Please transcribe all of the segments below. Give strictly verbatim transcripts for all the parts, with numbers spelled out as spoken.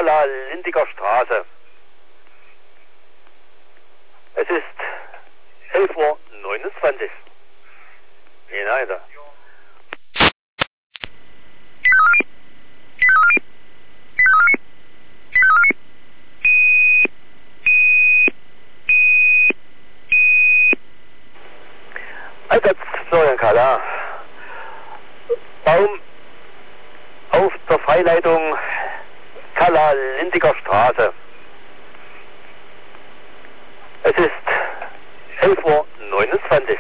Kalla-Lindiger Straße. Es ist elf Uhr neunundzwanzig. Hinein. Einsatz Florian Kalla. Baum auf der Freileitung Kalla-Lindiger Straße. Es ist elf Uhr neunundzwanzig.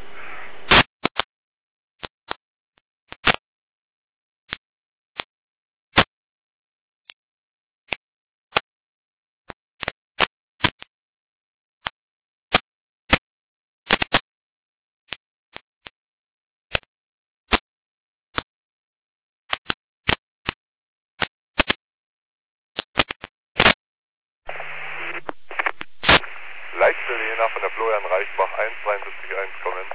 Leitstelle Jena von der Florian Reichenbach eins zwei sieben eins kommen.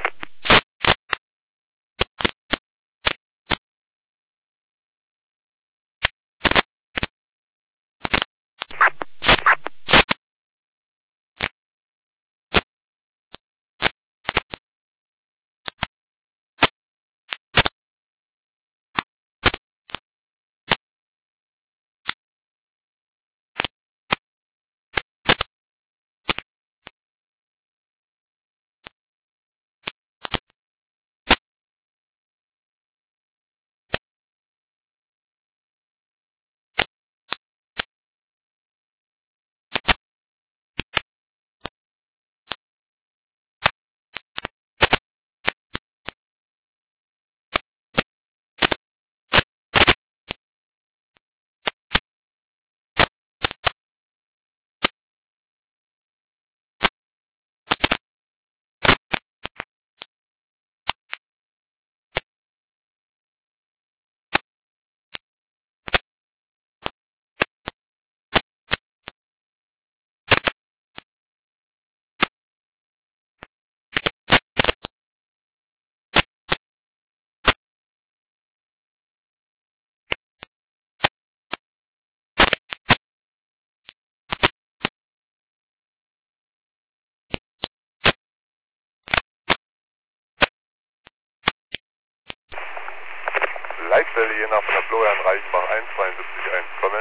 Leitstelle Jena von der Florian Reichenbach eins zwei sieben eins kommen.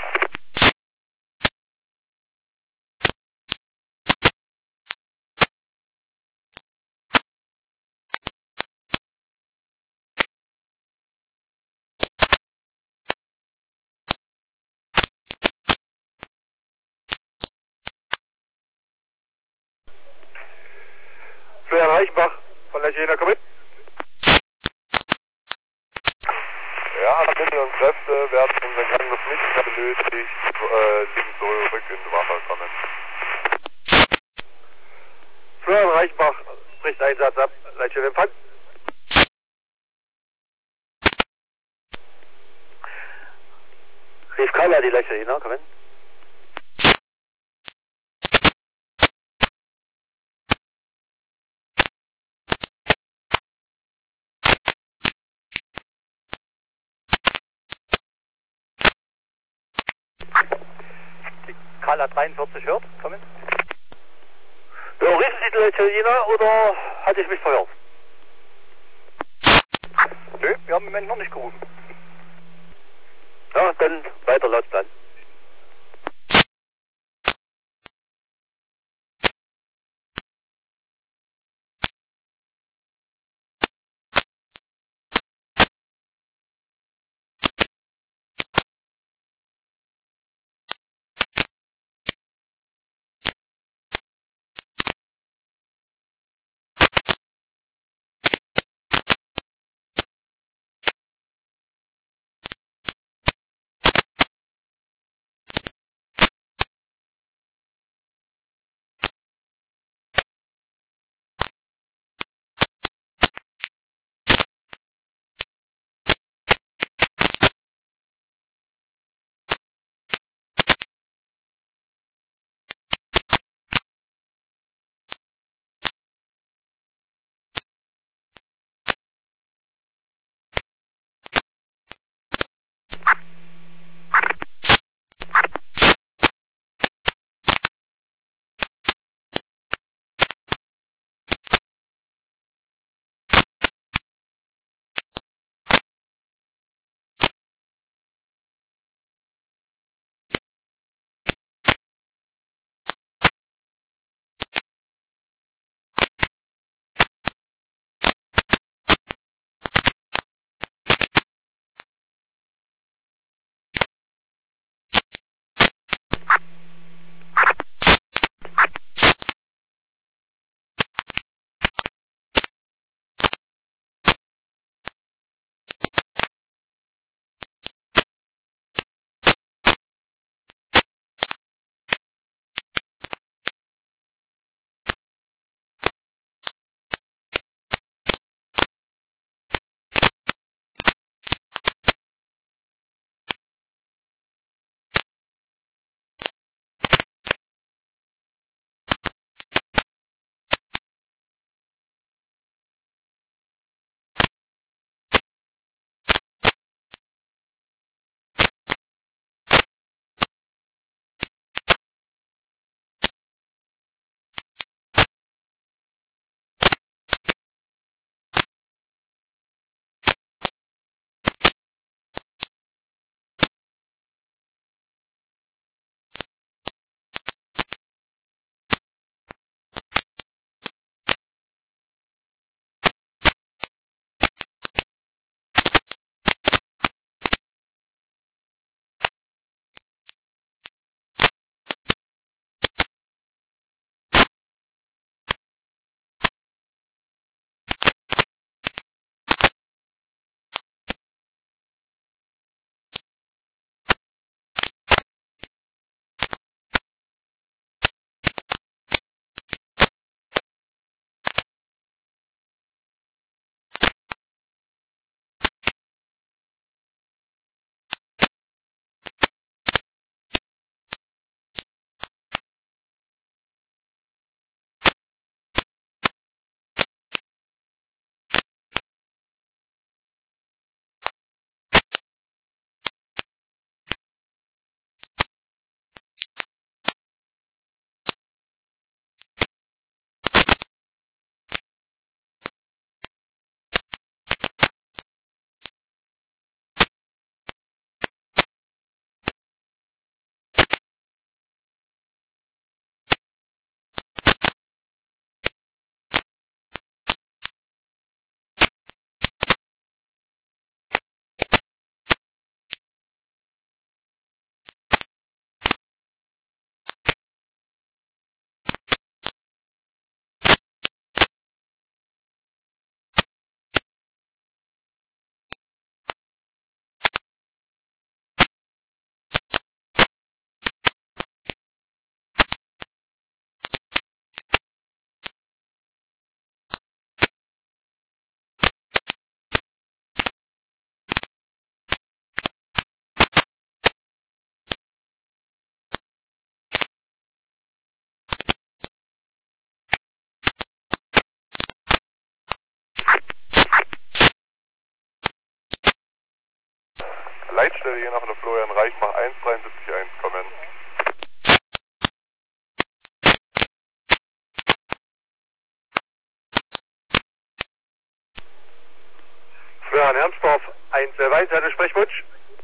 Florian Reichenbach von der Jena, komm mit. Ja, Mittel und Kräfte werden unser Gang noch nicht mehr benötigt, äh, liegen zurück ins Wasser kommen. Florian Reichenbach bricht Einsatz ab. Leitstelle Empfang. Rief Kalla die Leitstelle Jena, komm in. Kalla dreiundvierzig hört, komm in. Ja, riefen Sie die Leitstelle Jena oder hatte ich mich verhört? Nö, wir haben im Moment noch nicht gerufen. Ja, dann weiter laut dann. Leitstelle Jena von der Florian Reichmach eins drei sieben eins kommen. Florian Hermsdorf eins Weiß, hatte Sprechwunsch.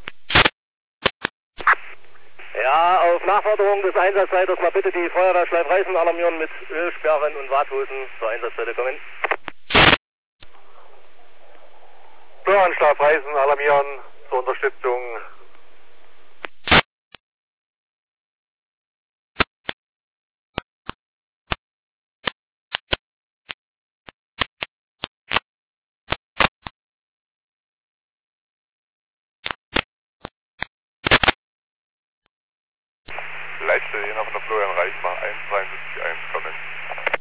Ja, auf Nachforderung des Einsatzleiters mal bitte die Feuerwehr Schleifreisen alarmieren mit Ölsperren und Warthosen zur Einsatzstelle kommen. Florian Schleifreisen alarmieren zur Unterstützung. Leitstelle Jena von der Florian Reichmach eins drei sieben eins kommen.